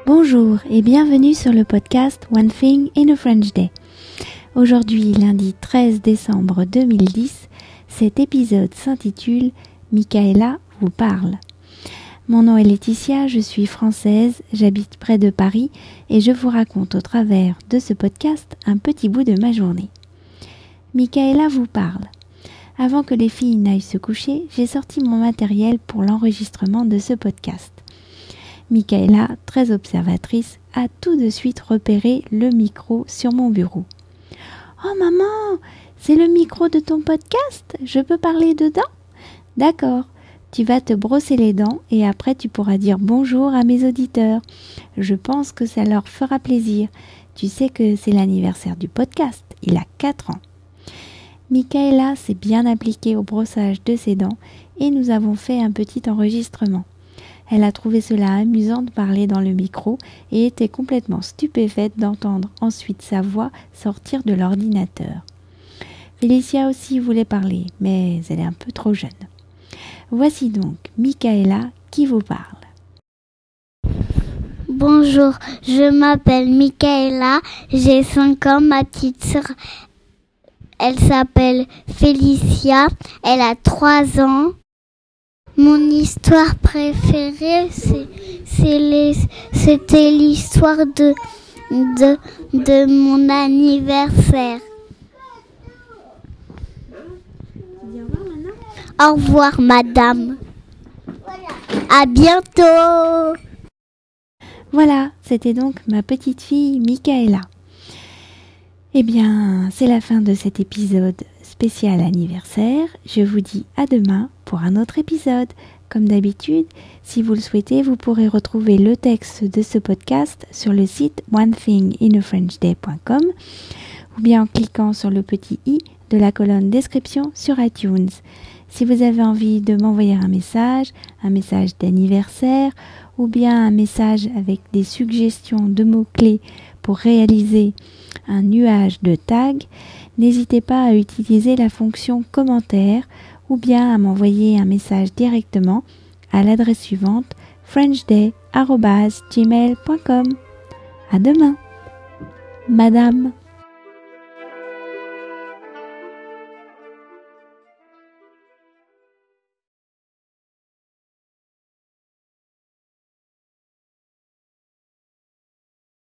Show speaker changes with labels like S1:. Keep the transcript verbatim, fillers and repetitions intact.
S1: Bonjour et bienvenue sur le podcast One Thing in a French Day. Aujourd'hui, lundi treize décembre deux mille dix, cet épisode s'intitule « Michaela vous parle ». Mon nom est Laetitia, je suis française, j'habite près de Paris et je vous raconte au travers de ce podcast un petit bout de ma journée. Michaela vous parle. Avant que les filles n'aillent se coucher, j'ai sorti mon matériel pour l'enregistrement de ce podcast. Michaela, très observatrice, a tout de suite repéré le micro sur mon bureau. « Oh maman, c'est le micro de ton podcast? Je peux parler dedans? D'accord, tu vas te brosser les dents et après tu pourras dire bonjour à mes auditeurs. Je pense que ça leur fera plaisir. Tu sais que c'est l'anniversaire du podcast, il a quatre ans. » Michaela s'est bien appliquée au brossage de ses dents et nous avons fait un petit enregistrement. Elle a trouvé cela amusant de parler dans le micro et était complètement stupéfaite d'entendre ensuite sa voix sortir de l'ordinateur. Félicia aussi voulait parler, mais elle est un peu trop jeune. Voici donc Michaela qui vous parle.
S2: Bonjour, je m'appelle Michaela, j'ai cinq ans, ma petite sœur, elle s'appelle Félicia, elle a trois ans. Mon histoire préférée, c'est, c'est les, c'était l'histoire de, de, de mon anniversaire. Au revoir, madame. À bientôt.
S1: Voilà, c'était donc ma petite fille Michaela. Eh bien, c'est la fin de cet épisode spécial anniversaire. Je vous dis à demain pour un autre épisode. Comme d'habitude, si vous le souhaitez, vous pourrez retrouver le texte de ce podcast sur le site one thing in a french day point com ou bien en cliquant sur le petit i de la colonne description sur iTunes. Si vous avez envie de m'envoyer un message, un message d'anniversaire ou bien un message avec des suggestions de mots-clés pour réaliser un nuage de tags, n'hésitez pas à utiliser la fonction commentaire ou bien à m'envoyer un message directement à l'adresse suivante frenchday arobase gmail point com. À demain, Madame.